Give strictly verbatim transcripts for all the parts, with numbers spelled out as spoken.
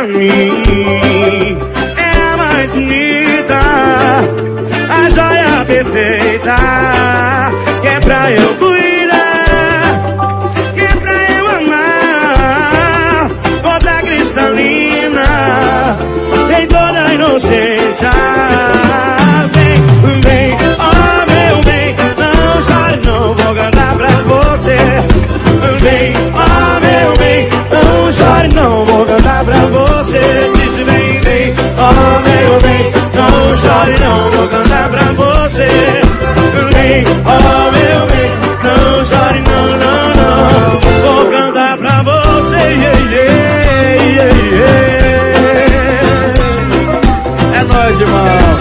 pra mim é a mais bonita, a joia perfeita, que é pra eu cuidar, que é pra eu amar, toda cristalina, tem toda a inocência. Vem, vem, oh meu bem, não chore, não vou cantar pra você. Vem, oh meu bem, não chore, não vou cantar pra você. Diz vem, vem, oh meu bem, não chore, não vou cantar pra você. Vem, oh meu bem, não chore, não, não, não, vou cantar pra você. Yeah, yeah, yeah, yeah. É nóis, irmão.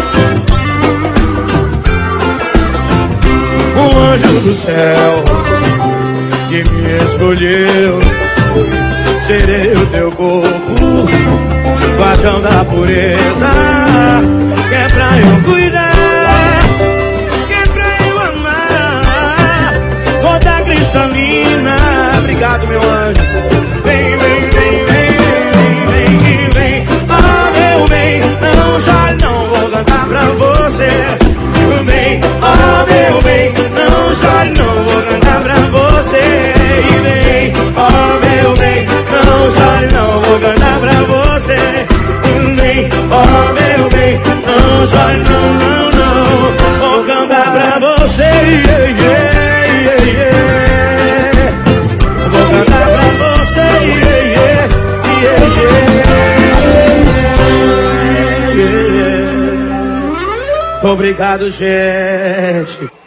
Um anjo do céu que me escolheu, serei o teu corpo, guardião da pureza, que é pra eu cuidar, que é pra eu amar, toda cristalina. Obrigado, meu anjo. Vem, vem, vem, vem, vem, vem, vem, oh meu bem, não chore, não vou cantar pra você. Vem, oh meu bem, não chore, não vou cantar pra você. E vem, oh meu bem, não chore, não vou cantar pra você. Vem, oh meu bem, não chore, não, não, não, vou cantar pra você. Yeah, yeah, yeah, yeah. Vou cantar pra você. Yeah, yeah, yeah, yeah, yeah. Obrigado, gente.